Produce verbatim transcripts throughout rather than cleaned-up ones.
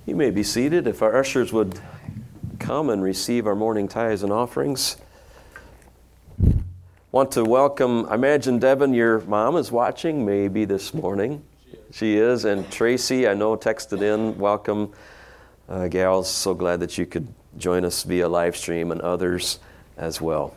You may be seated if our ushers would come and receive our morning tithes and offerings. Want to welcome, I imagine, Devin, your mom is watching maybe this morning. She is. She is. And Tracy, I know, texted in. Welcome, uh, gals. So glad that you could join us via live stream and others as well.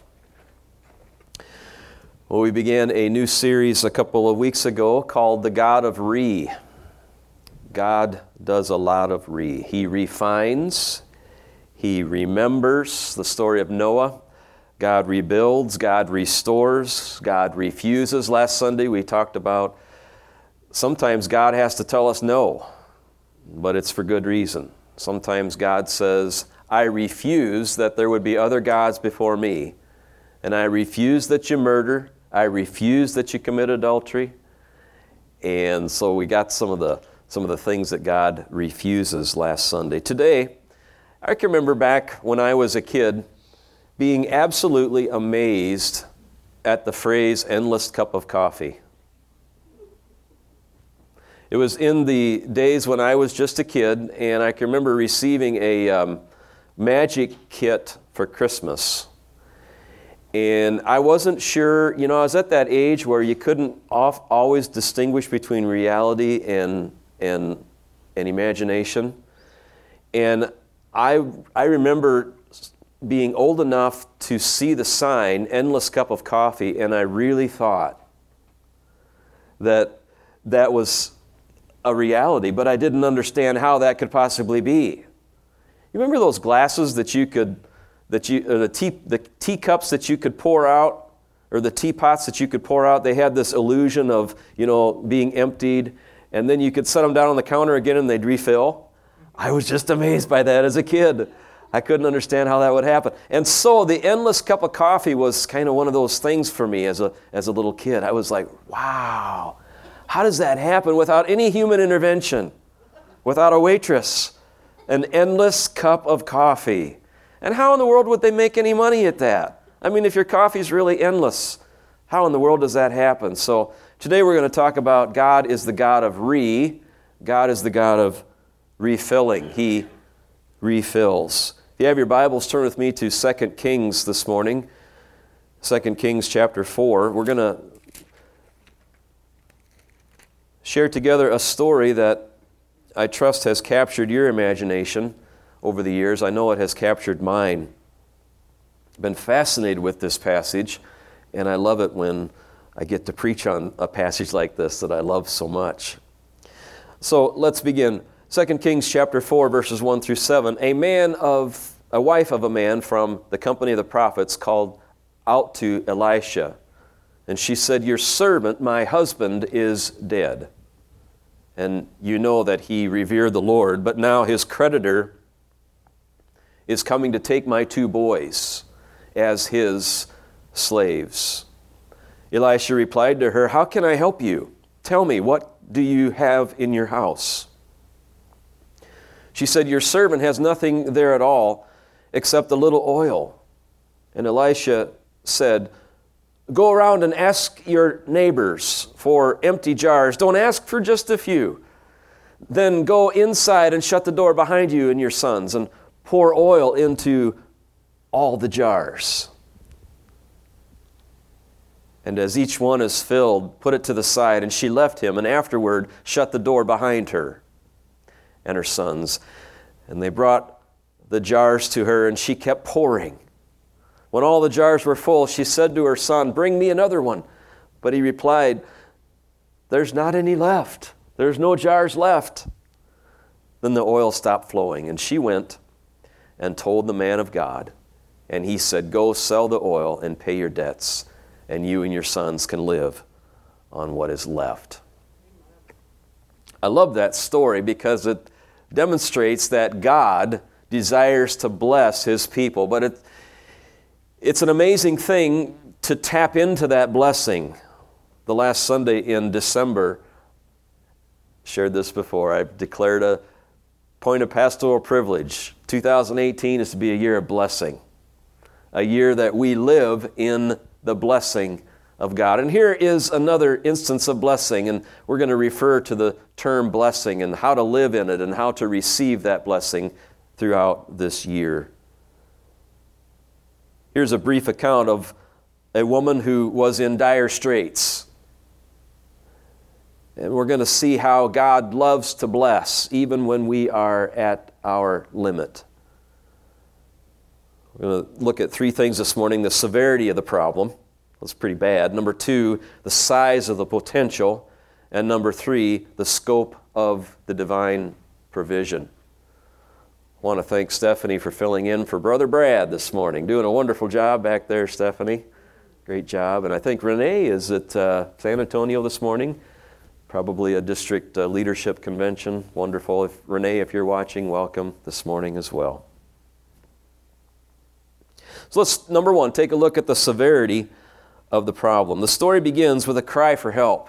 Well, we began a new series a couple of weeks ago called The God of Re. God does a lot of re. He refines, He remembers the story of Noah. God rebuilds, God restores, God refuses. Last Sunday we talked about sometimes God has to tell us no, but it's for good reason. Sometimes God says, I refuse that there would be other gods before me, and I refuse that you murder, I refuse that you commit adultery. And so we got some of the some of the things that God refuses last Sunday. Today, I can remember back when I was a kid being absolutely amazed at the phrase endless cup of coffee. It was in the days when I was just a kid, and I can remember receiving a um, magic kit for Christmas. And I wasn't sure, you know, I was at that age where you couldn't off, always distinguish between reality and and and imagination. And I I remember being old enough to see the sign, endless cup of coffee, and I really thought that that was a reality, but I didn't understand how that could possibly be. You remember those glasses that you could, that you, or the tea, the teacups that you could pour out, or the teapots that you could pour out? They had this illusion of, you know, being emptied, and then you could set them down on the counter again and they'd refill. I was just amazed by that as a kid. I couldn't understand how that would happen. And so the endless cup of coffee was kind of one of those things for me as a as a little kid. I was like, wow, how does that happen without any human intervention, without a waitress? An endless cup of coffee. And how in the world would they make any money at that? I mean, if your coffee's really endless, how in the world does that happen? So today we're going to talk about God is the God of re. God is the God of refilling. He refills. If you have your Bibles, turn with me to Second Kings this morning. Second Kings chapter four. We're going to share together a story that I trust has captured your imagination over the years. I know it has captured mine. I've been fascinated with this passage, and I love it when I get to preach on a passage like this that I love so much. So let's begin. Second Kings chapter four, verses one through seven. A man of, a wife of a man from the company of the prophets called out to Elisha. And she said, your servant, my husband, is dead. And you know that he revered the Lord, but now his creditor is coming to take my two boys as his slaves. Elisha replied to her, how can I help you? Tell me, what do you have in your house? She said, your servant has nothing there at all except a little oil. And Elisha said, go around and ask your neighbors for empty jars. Don't ask for just a few. Then go inside and shut the door behind you and your sons and pour oil into all the jars. And as each one is filled, put it to the side. And she left him, and afterward shut the door behind her and her sons. And they brought the jars to her, and she kept pouring. When all the jars were full, she said to her son, bring me another one. But he replied, there's not any left. There's no jars left. Then the oil stopped flowing, and she went and told the man of God. And he said, go sell the oil and pay your debts, and you and your sons can live on what is left. I love that story because it demonstrates that God desires to bless his people. But it, it's an amazing thing to tap into that blessing. The last Sunday in December, shared this before, I declared a point of pastoral privilege. two thousand eighteen is to be a year of blessing. A year that we live in the blessing of God. And here is another instance of blessing, and we're going to refer to the term blessing and how to live in it and how to receive that blessing throughout this year. Here's a brief account of a woman who was in dire straits. And we're going to see how God loves to bless even when we are at our limit. We're going to look at three things this morning: the severity of the problem. That's pretty bad. Number two, the size of the potential. And number three, the scope of the divine provision. I want to thank Stephanie for filling in for Brother Brad this morning. Doing a wonderful job back there, Stephanie. Great job. And I think Renee is at uh, San Antonio this morning. Probably a district uh, leadership convention. Wonderful. If, Renee, if you're watching, welcome this morning as well. So let's, number one, take a look at the severity of the problem. The story begins with a cry for help.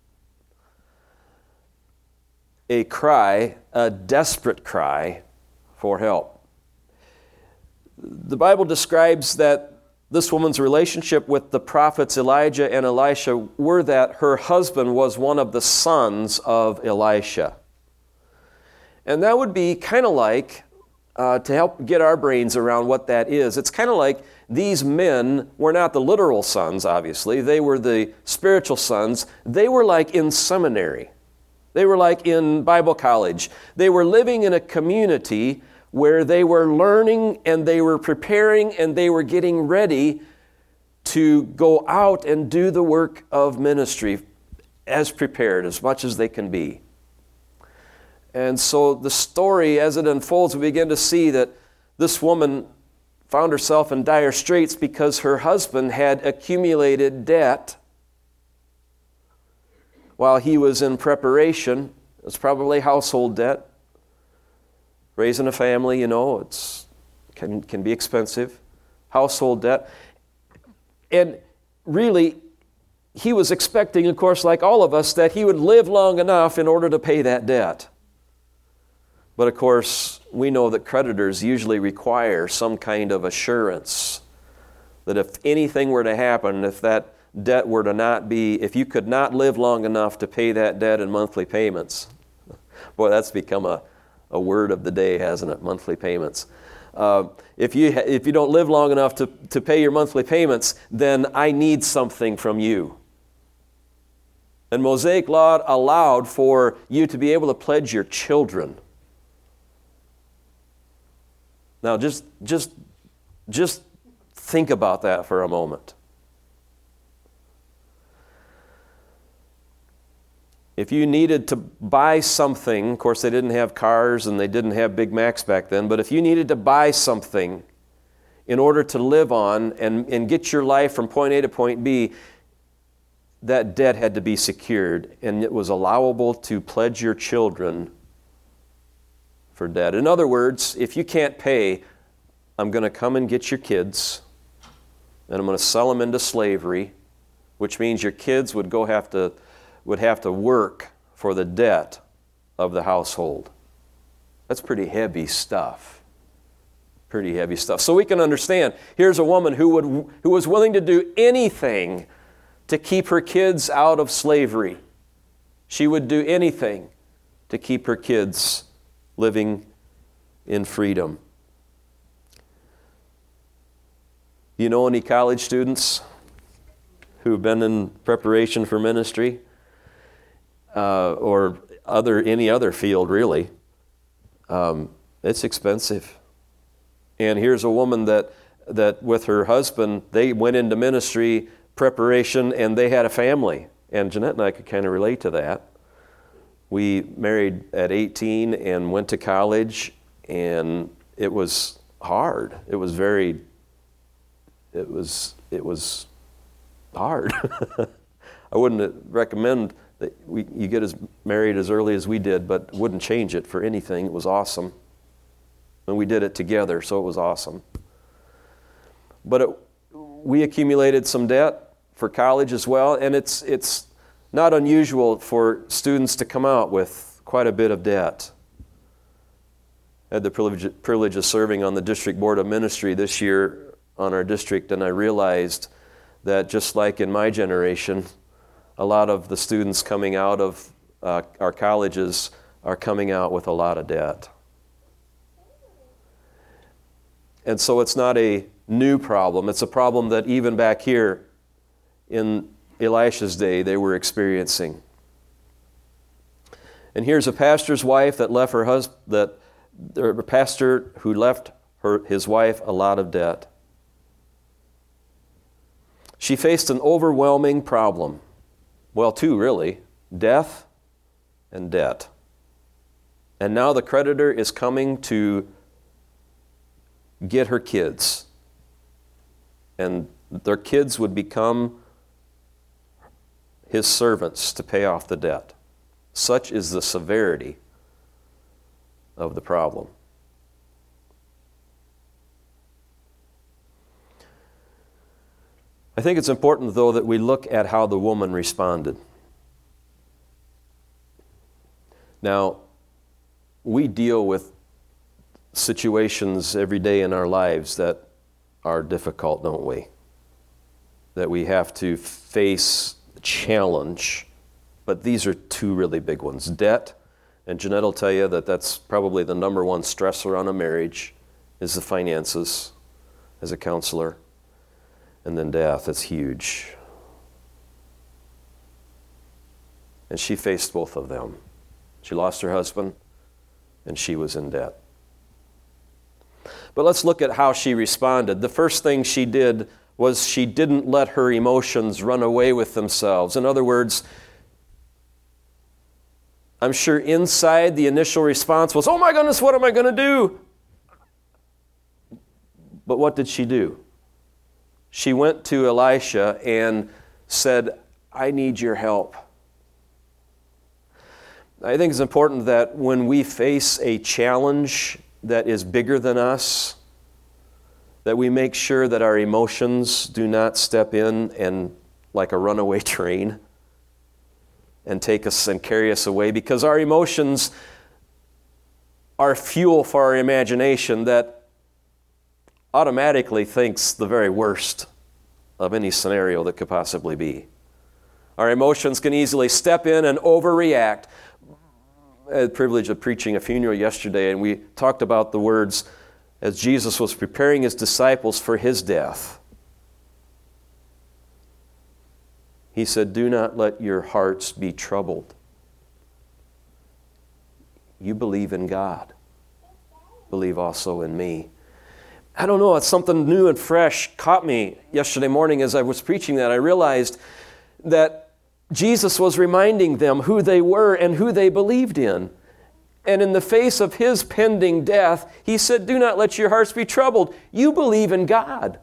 A cry, a desperate cry for help. The Bible describes that this woman's relationship with the prophets Elijah and Elisha were that her husband was one of the sons of Elisha. And that would be kind of like, uh, to help get our brains around what that is, it's kind of like these men were not the literal sons, obviously. They were the spiritual sons. They were like in seminary. They were like in Bible college. They were living in a community where they were learning and they were preparing and they were getting ready to go out and do the work of ministry as prepared, as much as they can be. And so the story, as it unfolds, we begin to see that this woman found herself in dire straits because her husband had accumulated debt while he was in preparation. It was probably household debt. Raising a family, you know, it's can can be expensive. Household debt. And really, he was expecting, of course, like all of us, that he would live long enough in order to pay that debt. But of course, we know that creditors usually require some kind of assurance that if anything were to happen, if that debt were to not be, if you could not live long enough to pay that debt in monthly payments, boy, that's become a A word of the day, hasn't it? Monthly payments. Uh, if you ha- if you don't live long enough to, to pay your monthly payments, then I need something from you. And Mosaic law allowed for you to be able to pledge your children. Now, just just just think about that for a moment. If you needed to buy something, of course they didn't have cars and they didn't have Big Macs back then, but if you needed to buy something in order to live on and, and get your life from point A to point B, that debt had to be secured, and it was allowable to pledge your children for debt. In other words, if you can't pay, I'm going to come and get your kids, and I'm going to sell them into slavery, which means your kids would go have to would have to work for the debt of the household. That's pretty heavy stuff. Pretty heavy stuff. So we can understand, here's a woman who would who was willing to do anything to keep her kids out of slavery. She would do anything to keep her kids living in freedom. You know any college students who've been in preparation for ministry? Uh, or other any other field, really. Um, it's expensive. And here's a woman that that with her husband, they went into ministry preparation and they had a family. And Jeanette and I could kind of relate to that. We married at eighteen and went to college, and it was hard. It was very, it was, it was hard. I wouldn't recommend that we, you get as married as early as we did, but wouldn't change it for anything. It was awesome. And we did it together, so it was awesome. But it, we accumulated some debt for college as well, and it's it's not unusual for students to come out with quite a bit of debt. I had the privilege, privilege of serving on the District Board of Ministry this year on our district, and I realized that just like in my generation, a lot of the students coming out of uh, our colleges are coming out with a lot of debt. And so it's not a new problem. It's a problem that even back here in Elisha's day they were experiencing. And here's a pastor's wife that left her husband, that a pastor who left her his wife a lot of debt. She faced an overwhelming problem. Well, two really, death and debt. And now the creditor is coming to get her kids. And their kids would become his servants to pay off the debt. Such is the severity of the problem. I think it's important, though, that we look at how the woman responded. Now, we deal with situations every day in our lives that are difficult, don't we? That we have to face challenge. But these are two really big ones. Debt, and Jeanette will tell you that that's probably the number one stressor on a marriage, is the finances as a counselor. And then death, it's huge. And she faced both of them. She lost her husband, and she was in debt. But let's look at how she responded. The first thing she did was she didn't let her emotions run away with themselves. In other words, I'm sure inside the initial response was, oh my goodness, what am I going to do? But what did she do? She went to Elisha and said, I need your help. I think it's important that when we face a challenge that is bigger than us, that we make sure that our emotions do not step in and like a runaway train and take us and carry us away, because our emotions are fuel for our imagination that automatically thinks the very worst of any scenario that could possibly be. Our emotions can easily step in and overreact. I had the privilege of preaching a funeral yesterday, and we talked about the words as Jesus was preparing his disciples for his death. He said, do not let your hearts be troubled. You believe in God. Believe also in me. I don't know, it's something new and fresh caught me yesterday morning as I was preaching that. I realized that Jesus was reminding them who they were and who they believed in. And in the face of his pending death, he said, do not let your hearts be troubled. You believe in God.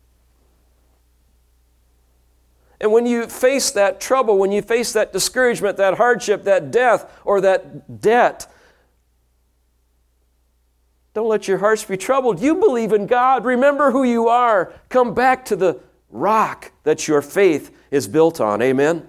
And when you face that trouble, when you face that discouragement, that hardship, that death, or that debt, don't let your hearts be troubled. You believe in God. Remember who you are. Come back to the rock that your faith is built on. Amen?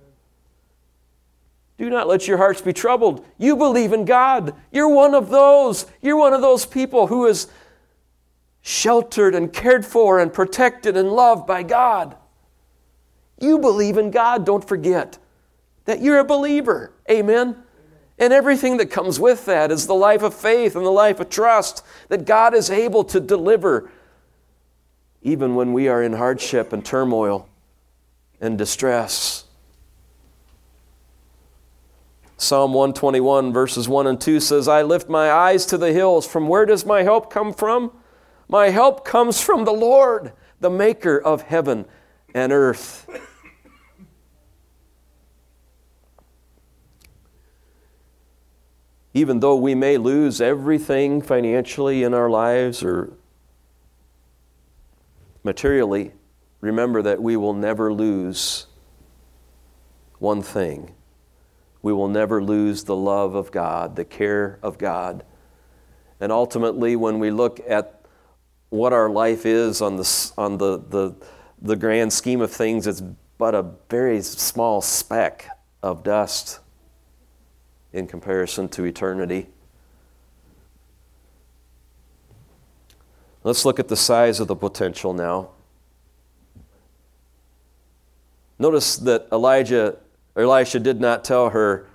Do not let your hearts be troubled. You believe in God. You're one of those. You're one of those people who is sheltered and cared for and protected and loved by God. You believe in God. Don't forget that you're a believer. Amen? And everything that comes with that is the life of faith and the life of trust that God is able to deliver even when we are in hardship and turmoil and distress. Psalm one twenty-one verses one and two says, I lift my eyes to the hills. From where does my help come from? My help comes from the Lord, the maker of heaven and earth. Even though we may lose everything financially in our lives or materially, remember that we will never lose one thing. We will never lose the love of God, the care of God. And ultimately, when we look at what our life is on the, on the, the, the grand scheme of things, it's but a very small speck of dust in comparison to eternity. Let's look at the size of the potential now. Notice that Elijah, Elisha did not tell her,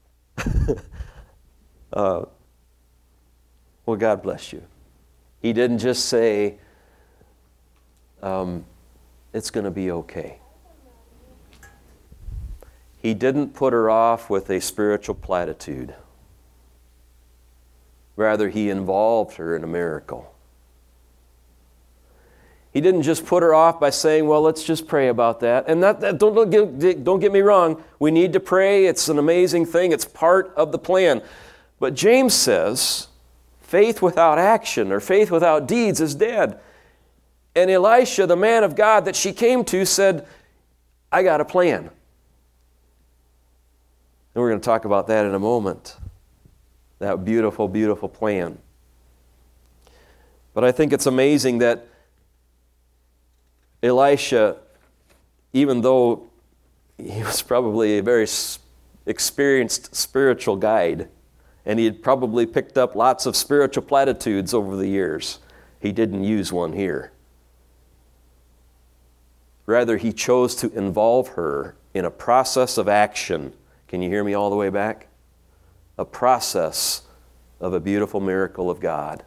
uh, well, God bless you. He didn't just say, um, it's going to be okay. He didn't put her off with a spiritual platitude. Rather, he involved her in a miracle. He didn't just put her off by saying, well, let's just pray about that. And that, that don't, don't, get, don't get me wrong. We need to pray. It's an amazing thing. It's part of the plan. But James says, faith without action or faith without deeds is dead. And Elisha, the man of God that she came to, said, I got a plan. And we're going to talk about that in a moment. That beautiful, beautiful plan. But I think it's amazing that Elisha, even though he was probably a very experienced spiritual guide, and he had probably picked up lots of spiritual platitudes over the years, he didn't use one here. Rather, he chose to involve her in a process of action. Can you hear me all the way back? A process of a beautiful miracle of God.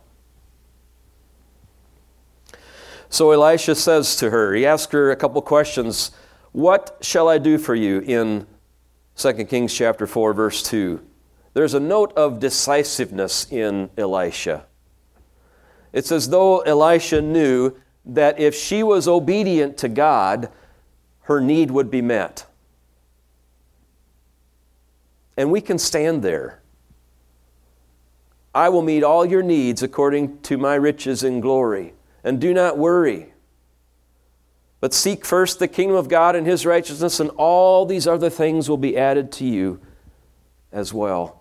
So Elisha says to her, he asks her a couple questions. What shall I do for you in Second Kings chapter four, verse two? There's a note of decisiveness in Elisha. It's as though Elisha knew that if she was obedient to God, her need would be met. And we can stand there. I will meet all your needs according to my riches in glory. And do not worry, but seek first the kingdom of God and His righteousness, and all these other things will be added to you as well.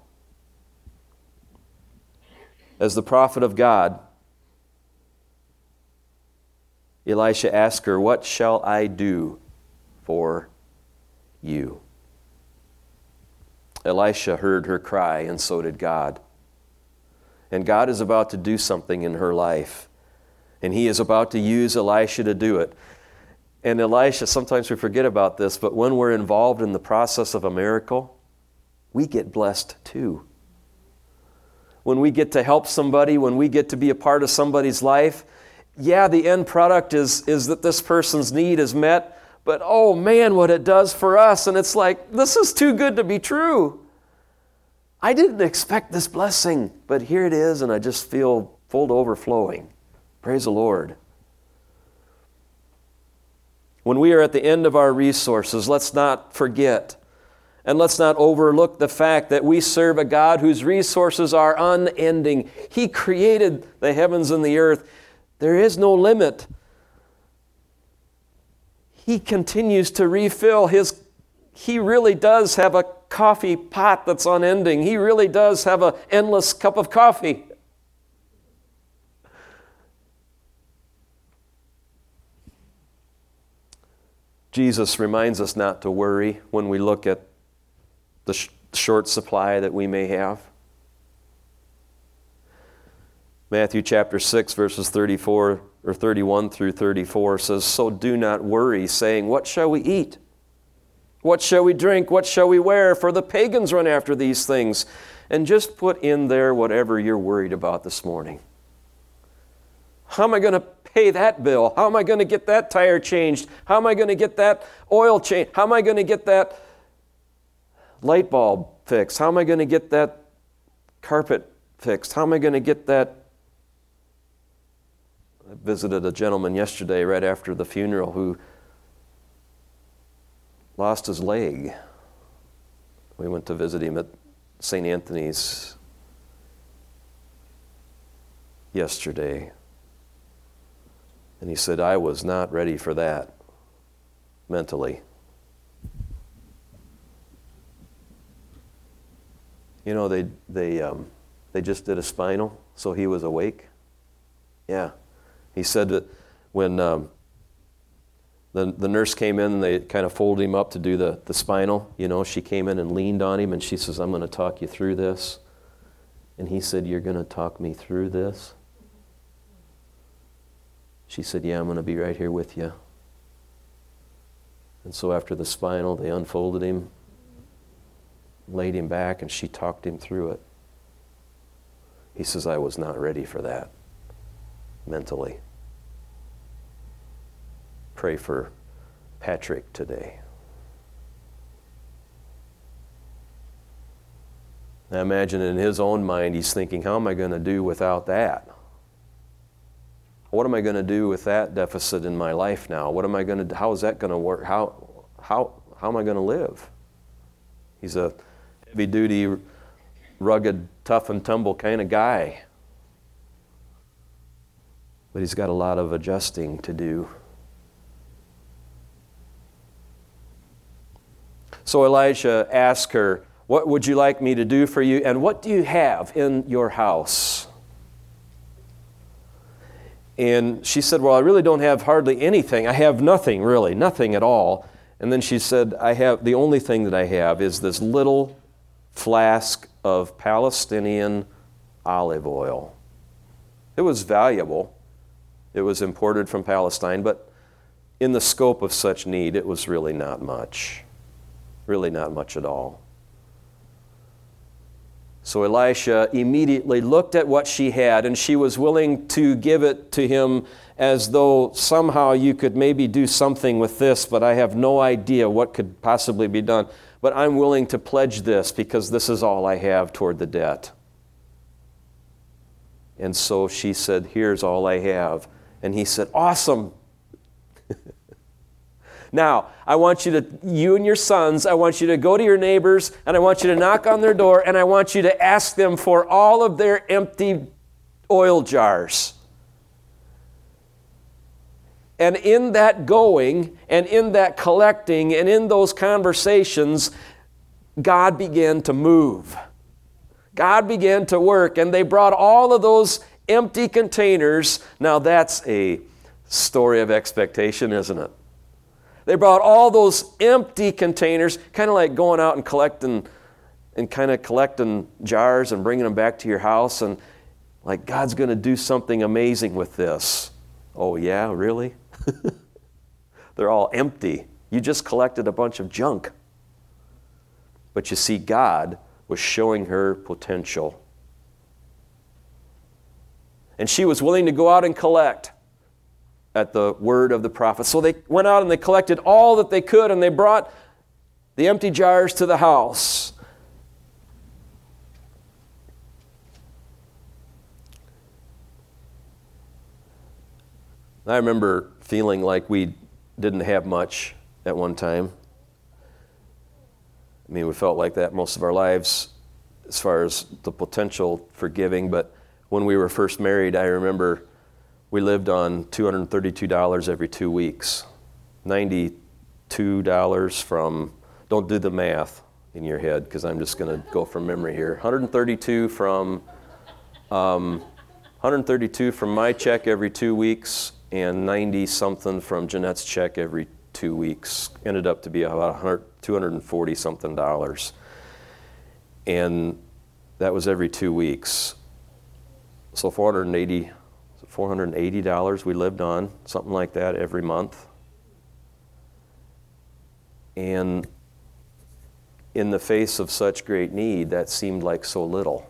As the prophet of God, Elisha asked her, what shall I do for you? Elisha heard her cry, and so did God. And God is about to do something in her life. And He is about to use Elisha to do it. And Elisha, sometimes we forget about this, but when we're involved in the process of a miracle, we get blessed too. When we get to help somebody, when we get to be a part of somebody's life, yeah, the end product is, is that this person's need is met, but oh man, what it does for us. And it's like, this is too good to be true. I didn't expect this blessing, but here it is, and I just feel full to overflowing. Praise the Lord. When we are at the end of our resources, let's not forget and let's not overlook the fact that we serve a God whose resources are unending. He created the heavens and the earth. There is no limit. He continues to refill His. He really does have a coffee pot that's unending. He really does have an endless cup of coffee. Jesus reminds us not to worry when we look at the sh- short supply that we may have. Matthew chapter six, verses thirty-four or thirty-one through thirty-four says, so do not worry, saying, what shall we eat? What shall we drink? What shall we wear? For the pagans run after these things. And just put in there whatever you're worried about this morning. How am I going to pay that bill? How am I going to get that tire changed? How am I going to get that oil changed? How am I going to get that light bulb fixed? How am I going to get that carpet fixed? How am I going to get that? I visited a gentleman yesterday right after the funeral who lost his leg. We went to visit him at Saint Anthony's yesterday. And he said, I was not ready for that mentally. You know, they they um, they just did a spinal, so he was awake. Yeah. He said that when um, the, the nurse came in and they kind of folded him up to do the, the spinal, you know, she came in and leaned on him and she says, I'm going to talk you through this. And he said, you're going to talk me through this? She said, yeah, I'm going to be right here with you. And so after the spinal, they unfolded him, laid him back, and she talked him through it. He says, I was not ready for that mentally. Pray for Patrick today. I imagine in his own mind, he's thinking, how am I going to do without that? What am I going to do with that deficit in my life now? What am I going to, how is that going to work? How, how, how am I going to live? He's a heavy-duty, rugged, tough and tumble kind of guy. But he's got a lot of adjusting to do. So Elisha asked her, what would you like me to do for you? And what do you have in your house? And she said, well, I really don't have hardly anything. I have nothing, really, nothing at all. And then she said, I have, the only thing that I have is this little flask of Palestinian olive oil. It was valuable. It was imported from Palestine, but in the scope of such need, it was really not much. Really not much at all. So Elisha immediately looked at what she had, and she was willing to give it to him as though somehow you could maybe do something with this, but I have no idea what could possibly be done. But I'm willing to pledge this because this is all I have toward the debt. And so she said, here's all I have. And he said, awesome. Now, I want you to, you and your sons, I want you to go to your neighbors, and I want you to knock on their door, and I want you to ask them for all of their empty oil jars. And in that going, and in that collecting, and in those conversations, God began to move. God began to work, and they brought all of those empty containers. Now that's a story of expectation, isn't it? They brought all those empty containers, kind of like going out and collecting and kind of collecting jars and bringing them back to your house, and like God's going to do something amazing with this. Oh yeah, really? They're all empty. You just collected a bunch of junk. But you see, God was showing her potential. And she was willing to go out and collect at the word of the prophet. So they went out and they collected all that they could, and they brought the empty jars to the house. I remember feeling like we didn't have much at one time. I mean, we felt like that most of our lives as far as the potential for giving, but when we were first married, I remember we lived on two hundred thirty-two dollars every two weeks. ninety-two dollars from, don't do the math in your head because I'm just going to go from memory here. one hundred thirty-two from, um, one hundred thirty-two from my check every two weeks and ninety something from Jeanette's check every two weeks. Ended up to be about two hundred forty something dollars. And that was every two weeks. So four hundred eighty four hundred eighty dollars we lived on, something like that every month. And in the face of such great need, that seemed like so little.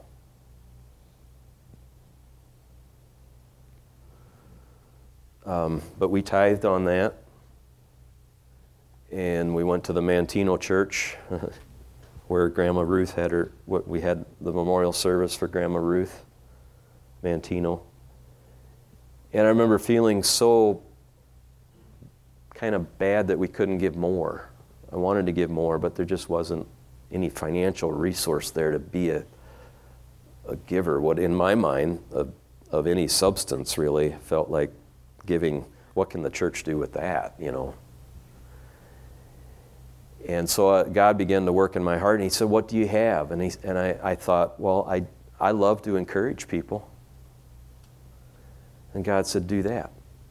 Um, but we tithed on that. And we went to the Mantino Church where Grandma Ruth had her, what we had the memorial service for Grandma Ruth Mantino. And I remember feeling so kind of bad that we couldn't give more. I wanted to give more, but there just wasn't any financial resource there to be a, a giver. What in my mind, of, of any substance really, felt like giving, what can the church do with that, you know? And so uh, God began to work in my heart, and he said, what do you have? And, he, and I, I thought, well, I, I love to encourage people. And God said, do that.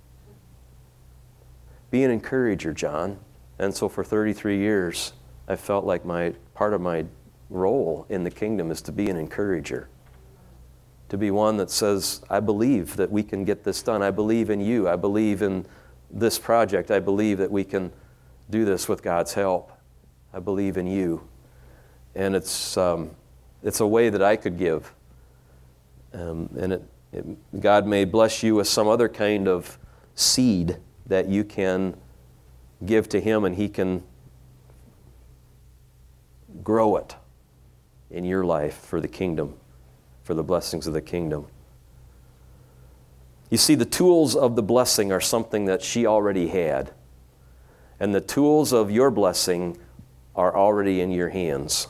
Be an encourager, John. And so for thirty-three years, I felt like my part of my role in the kingdom is to be an encourager. To be one that says, I believe that we can get this done. I believe in you. I believe in this project. I believe that we can do this with God's help. I believe in you. And it's um, it's a way that I could give. Um, and it, it, God may bless you with some other kind of seed that you can give to Him, and He can grow it in your life for the kingdom, for the blessings of the kingdom. You see, the tools of the blessing are something that she already had. And the tools of your blessing are already in your hands.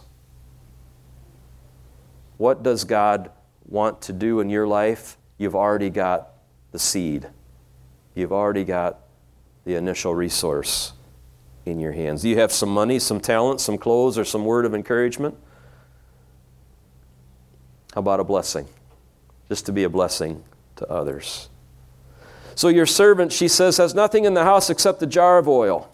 What does God want to do in your life? You've already got the seed. You've already got the initial resource in your hands. Do you have some money, some talent, some clothes, or some word of encouragement? How about a blessing? Just to be a blessing to others. So your servant, she says, has nothing in the house except a jar of oil.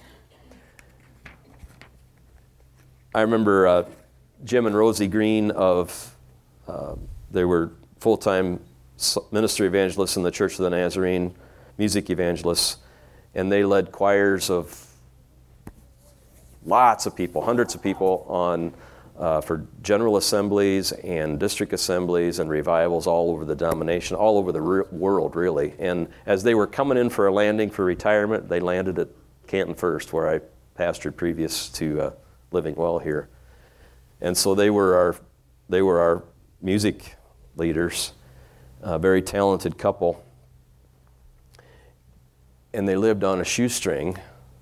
I remember uh, Jim and Rosie Green of, uh, they were full-time ministry evangelists in the Church of the Nazarene, music evangelists, and they led choirs of lots of people, hundreds of people on uh, for general assemblies and district assemblies and revivals all over the denomination, all over the re- world, really. And as they were coming in for a landing for retirement, they landed at Canton First, where I pastored previous to uh, Living Well here. And so they were our they were our music leaders, a very talented couple. And they lived on a shoestring,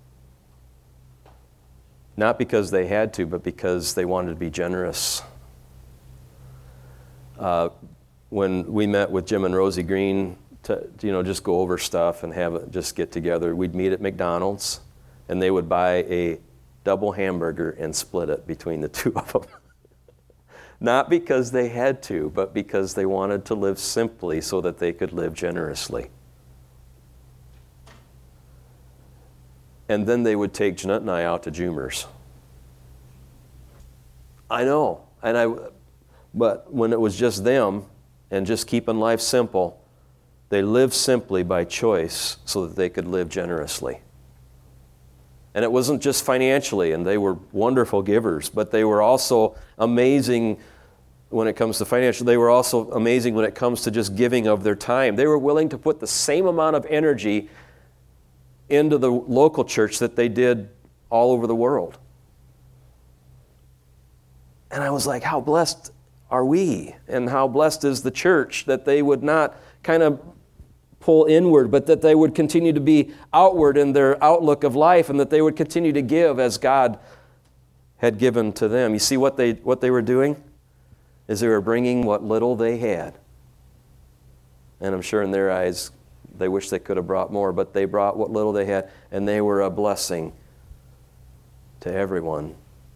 not because they had to, but because they wanted to be generous. Uh, when we met with Jim and Rosie Green to, you know, just go over stuff and have it, just get together, we'd meet at McDonald's, and they would buy a double hamburger and split it between the two of them. Not because they had to, but because they wanted to live simply so that they could live generously. And then they would take Jeanette and I out to Jumers. I know, and I, but when it was just them and just keeping life simple, they lived simply by choice so that they could live generously. And it wasn't just financially, and they were wonderful givers, but they were also amazing when it comes to financial. They were also amazing when it comes to just giving of their time. They were willing to put the same amount of energy into the local church that they did all over the world. And I was like, how blessed are we? And how blessed is the church that they would not kind of pull inward, but that they would continue to be outward in their outlook of life, and that they would continue to give as God had given to them. You see what they what they were doing? Is they were bringing what little they had. And I'm sure in their eyes, they wish they could have brought more, but they brought what little they had, and they were a blessing to everyone.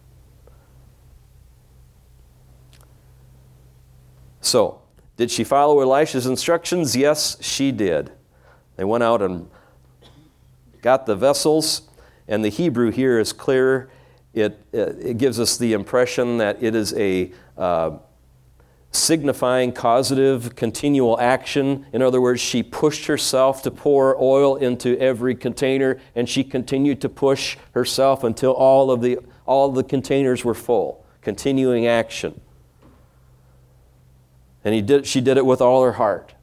So, did she follow Elisha's instructions? Yes, she did. They went out and got the vessels, and the Hebrew here is clear. It, it gives us the impression that it is a uh, signifying causative, continual action. In other words, she pushed herself to pour oil into every container, and she continued to push herself until all of the all of the containers were full. Continuing action. And he did, she did it with all her heart.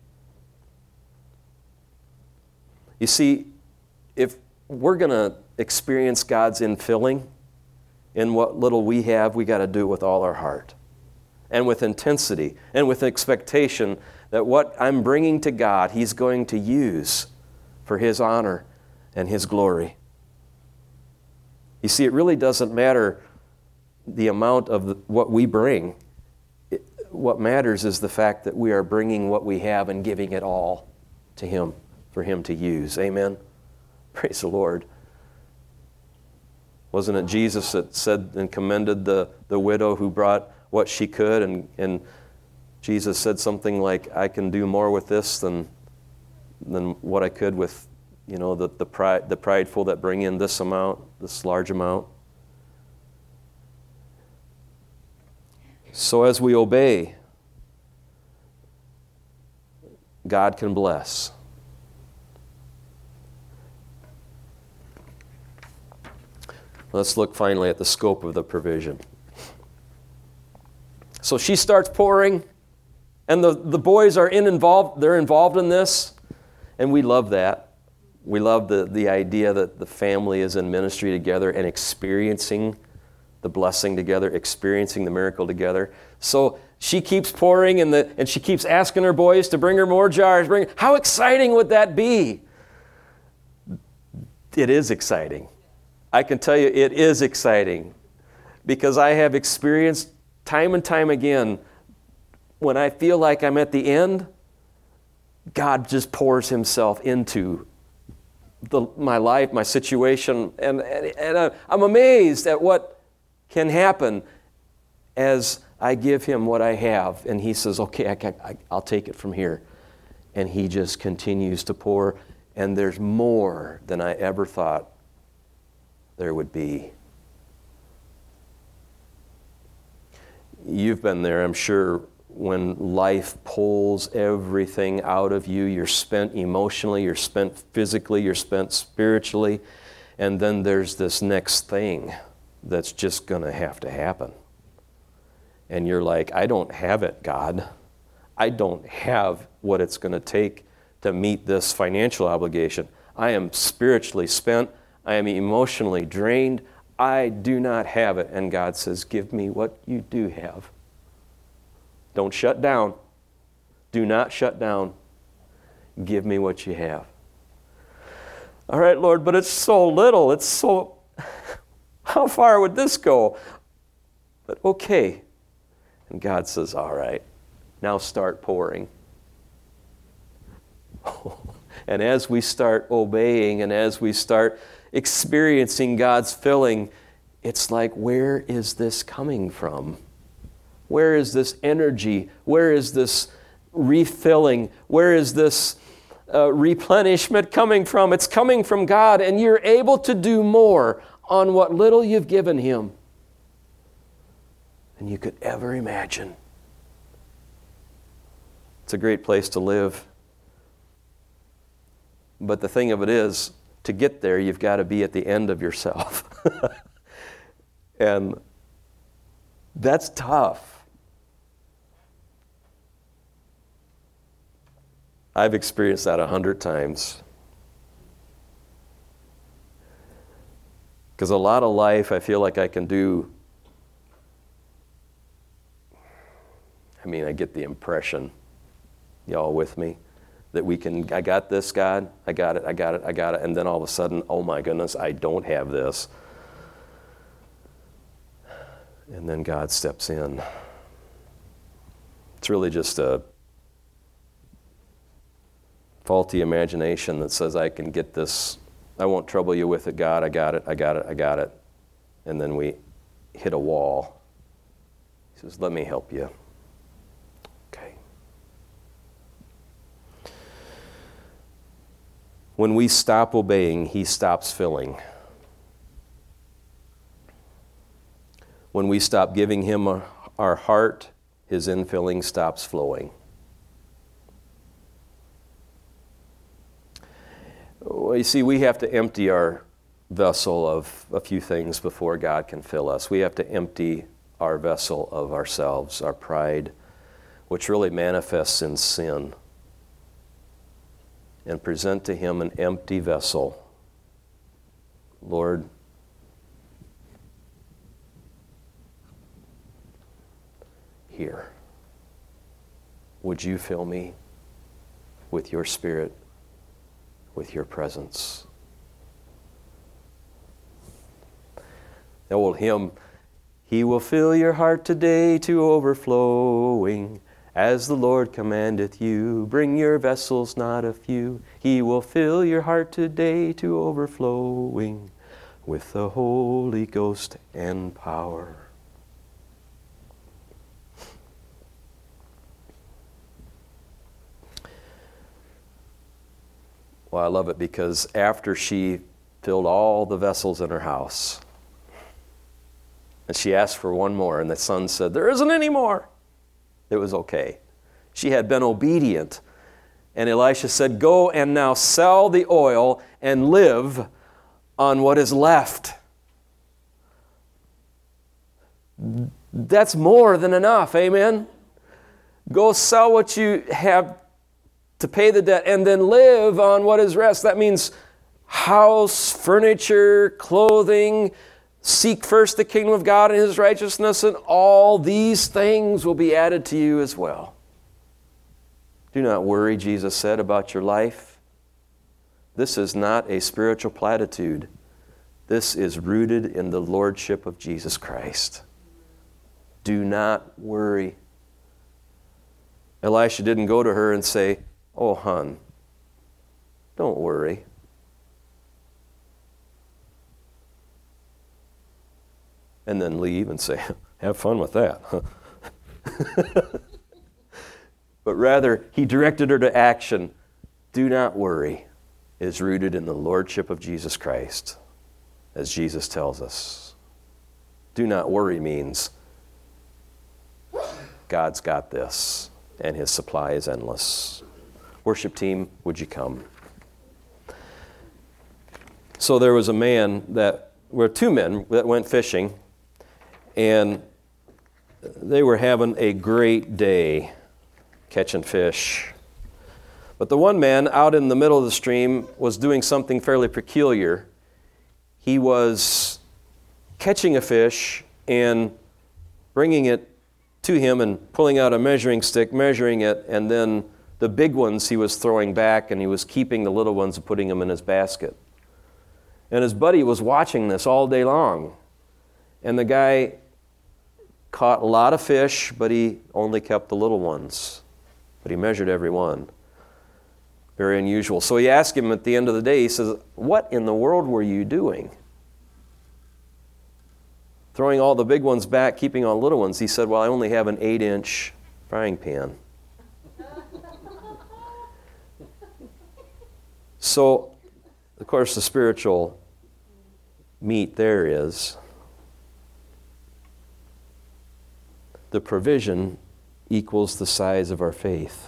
You see, if we're going to experience God's infilling in what little we have, we got to do it with all our heart. And with intensity, and with expectation that what I'm bringing to God, He's going to use for His honor and His glory. You see, it really doesn't matter the amount of the, what we bring. It, what matters is the fact that we are bringing what we have and giving it all to Him, for Him to use. Amen? Praise the Lord. Wasn't it Jesus that said and commended the, the widow who brought what she could, and, and Jesus said something like, I can do more with this than than what I could with, you know, the, the pride the prideful that bring in this amount, this large amount. So as we obey, God can bless. Let's look finally at the scope of the provision. So she starts pouring, and the, the boys are in involved, they're involved in this, and we love that. We love the, the idea that the family is in ministry together and experiencing the blessing together, experiencing the miracle together. So she keeps pouring, and, the, and she keeps asking her boys to bring her more jars. Bring, how exciting would that be? It is exciting. I can tell you it is exciting, because I have experienced time and time again, when I feel like I'm at the end, God just pours himself into the, my life, my situation, and, and, and I'm amazed at what can happen as I give him what I have, and he says, okay, I can, I, I'll take it from here. And he just continues to pour, and there's more than I ever thought there would be. You've been there, I'm sure, when life pulls everything out of you. You're spent emotionally, you're spent physically, you're spent spiritually, and then there's this next thing that's just going to have to happen. And you're like, I don't have it, God. I don't have what it's going to take to meet this financial obligation. I am spiritually spent. I am emotionally drained. I do not have it. And God says, give me what you do have. Don't shut down. Do not shut down. Give me what you have. All right, Lord, but it's so little. It's so, how far would this go? But okay. And God says, all right, now start pouring. And as we start obeying and as we start experiencing God's filling, it's like, where is this coming from? Where is this energy? Where is this refilling? Where is this uh, replenishment coming from? It's coming from God, and you're able to do more on what little you've given him than you could ever imagine. It's a great place to live. But the thing of it is, to get there, you've got to be at the end of yourself. And that's tough. I've experienced that a hundred times. Because a lot of life, I feel like I can do. I mean, I get the impression, y'all with me, that we can, I got this, God, I got it, I got it, I got it, and then all of a sudden, oh my goodness, I don't have this. And then God steps in. It's really just a faulty imagination that says, I can get this, I won't trouble you with it, God, I got it, I got it, I got it. And then we hit a wall. He says, let me help you. Okay. When we stop obeying, he stops filling. When we stop giving him our, our heart, his infilling stops flowing. Well, you see, we have to empty our vessel of a few things before God can fill us. We have to empty our vessel of ourselves, our pride, which really manifests in sin, and present to him an empty vessel. Lord, here, would you fill me with your Spirit, with your presence? The old hymn, he will fill your heart today to overflowing, as the Lord commandeth you. Bring your vessels, not a few. He will fill your heart today to overflowing with the Holy Ghost and power. Well, I love it because after she filled all the vessels in her house, and she asked for one more, and the son said, there isn't any more. It was okay. She had been obedient. And Elisha said, go and now sell the oil and live on what is left. That's more than enough. Amen? Go sell what you have to pay the debt and then live on what is rest. That means house, furniture, clothing. Seek first the kingdom of God and His righteousness, and all these things will be added to you as well. Do not worry, Jesus said, about your life. This is not a spiritual platitude. This is rooted in the lordship of Jesus Christ. Do not worry. Elisha didn't go to her and say, "Oh, hon, don't worry." And then leave and say, "Have fun with that." But rather, he directed her to action. Do not worry is rooted in the lordship of Jesus Christ, as Jesus tells us. Do not worry means God's got this, and His supply is endless. Worship team, would you come? So there was a man that, were two men that went fishing, and they were having a great day catching fish. But the one man out in the middle of the stream was doing something fairly peculiar. He was catching a fish and bringing it to him and pulling out a measuring stick, measuring it, and then the big ones he was throwing back, and he was keeping the little ones and putting them in his basket. And his buddy was watching this all day long. And the guy caught a lot of fish, but he only kept the little ones. But he measured every one. Very unusual. So he asked him at the end of the day, he says, "What in the world were you doing? Throwing all the big ones back, keeping all the little ones." He said, "Well, I only have an eight-inch frying pan." So, of course, the spiritual meat there is the provision equals the size of our faith.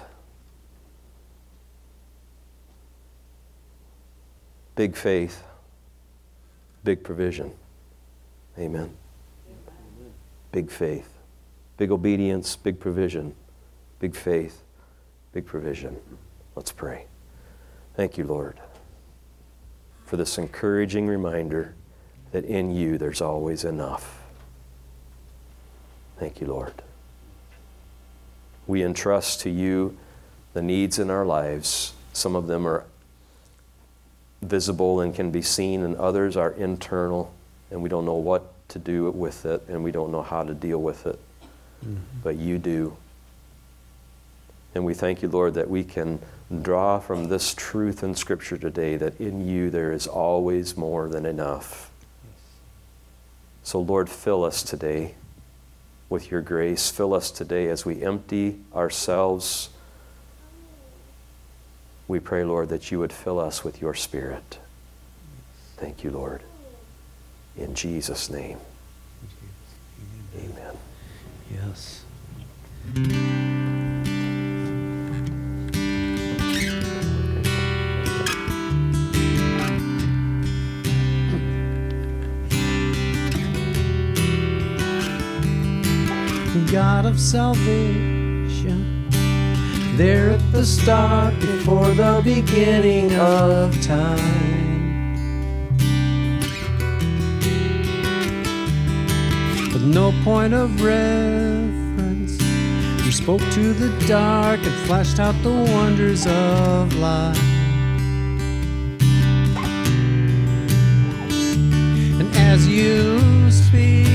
Big faith, big provision. Amen. Big faith, big obedience, big provision, big faith, big provision. Let's pray. Thank you, Lord, for this encouraging reminder that in you there's always enough. Thank you, Lord. We entrust to you the needs in our lives. Some of them are visible and can be seen, and others are internal, and we don't know what to do with it, and we don't know how to deal with it. Mm-hmm. But you do. And we thank you, Lord, that we can draw from this truth in Scripture today that in you there is always more than enough. Yes. So, Lord, fill us today with your grace. Fill us today as we empty ourselves. We pray, Lord, that you would fill us with your Spirit. Thank you, Lord. In Jesus' name. Amen. Yes. God of salvation, there at the start, before the beginning of time, with no point of reference, you spoke to the dark and flashed out the wonders of life. And as you speak,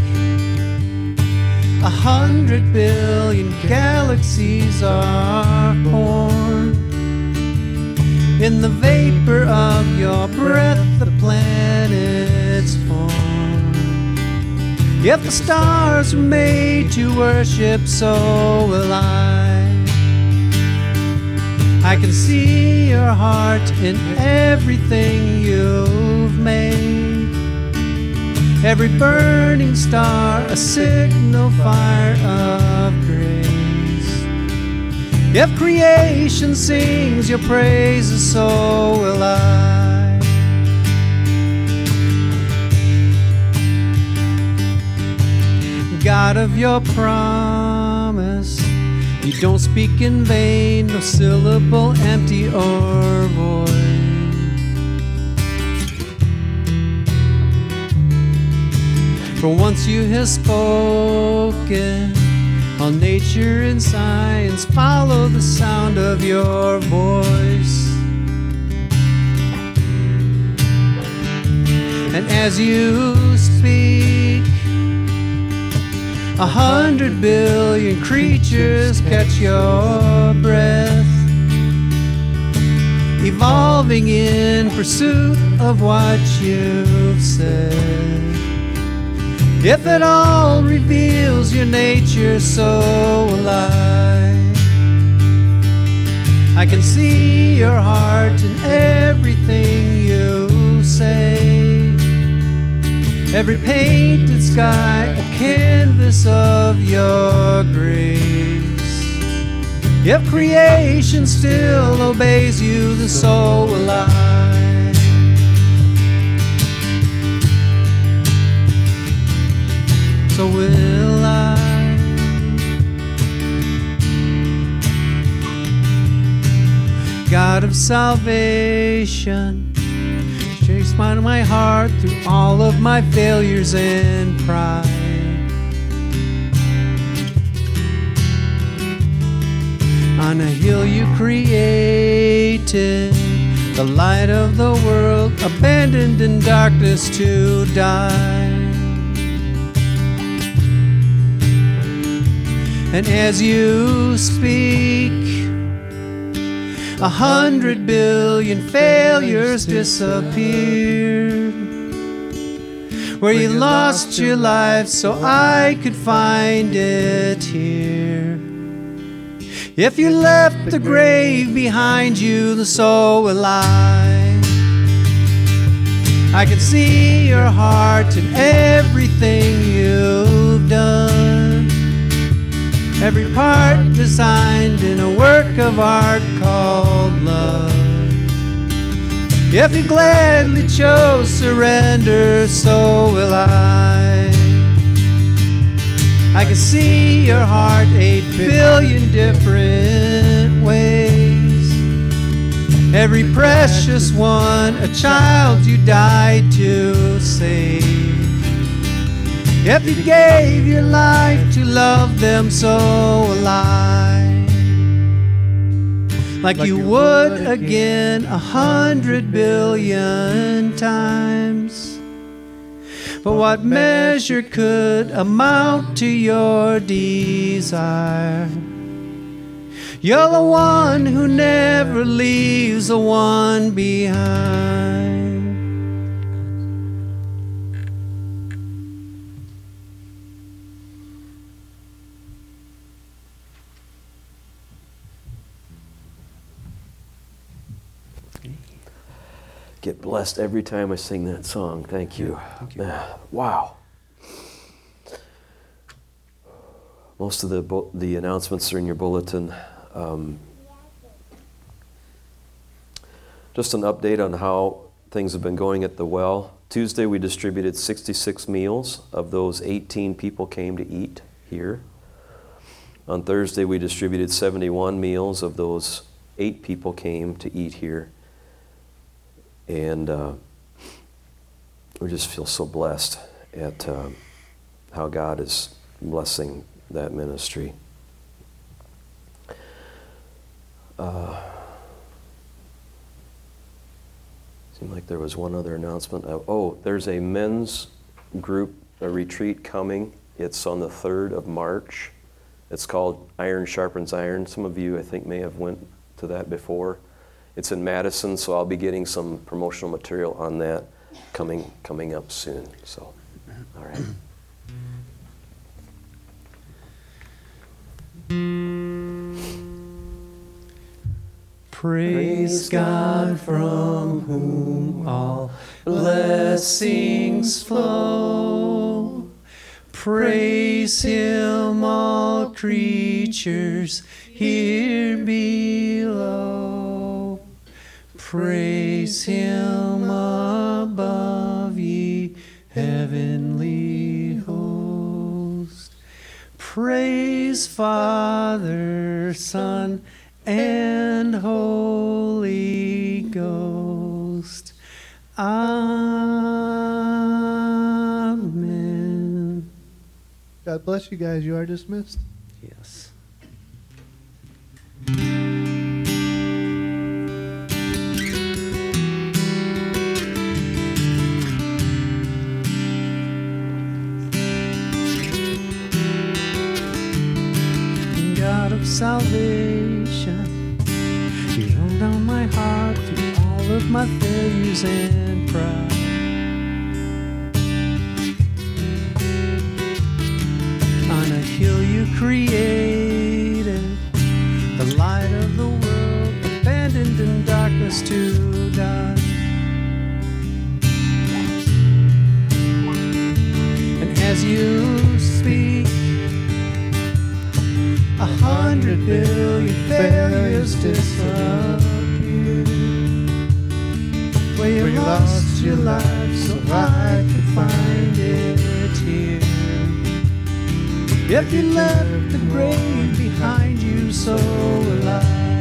a hundred billion galaxies are born. In the vapor of your breath, the planets form. If the stars were made to worship, so will I. I can see your heart in everything you've made. Every burning star, a signal fire of grace. If creation sings your praises, so will I. God of your promise. You don't speak in vain, no syllable empty or void. For once you have spoken, all nature and science follow the sound of your voice. And as you speak, a hundred billion creatures catch your breath, evolving in pursuit of what you've said. If it all reveals your nature so alive, I can see your heart in everything you say. Every painted sky, a canvas of your grace. If creation still obeys you, then so will I. So will I. God of salvation, chase by my heart through all of my failures and pride. On a hill you created, the light of the world, abandoned in darkness to die. And as you speak, a hundred billion failures disappear. Where you lost your life so I could find it here. If you left the grave behind you, then so will I. I can see your heart in everything you've done. Every part designed in a work of art called love. If you gladly chose surrender, so will I. I can see your heart eight billion different ways. Every precious one, a child you died to save. If you gave your life to love them, so will I. Like, like you would again a hundred billion times. But what measure could amount to your desire? You're the one who never leaves the one behind. Get blessed every time I sing that song. Thank you. Thank you. Uh, wow. Most of the bu- the announcements are in your bulletin. Um, just an update on how things have been going at the well. Tuesday we distributed sixty-six meals. Of those, eighteen people came to eat here. On Thursday we distributed seventy-one meals. Of those, eight people came to eat here. And uh, we just feel so blessed at uh, how God is blessing that ministry. Uh, seemed like there was one other announcement. Uh, oh, there's a men's group, a retreat coming. It's on the third of March. It's called Iron Sharpens Iron. Some of you, I think, may have went to that before. It's in Madison, so I'll be getting some promotional material on that coming coming up soon. So, all right. Praise God from whom all blessings flow. Praise Him, all creatures here below. Praise Him above, ye heavenly host. Father, Son, and Holy Ghost. Amen. God bless you guys. You are dismissed. Yes. God of salvation, you roam down my heart through all of my failures and pride. On a hill you created, the light of the world, abandoned in darkness to die. And as you speak, a hundred billion failures disappear. Where you lost your life so I could find it here. If you left the grave behind you, so will I.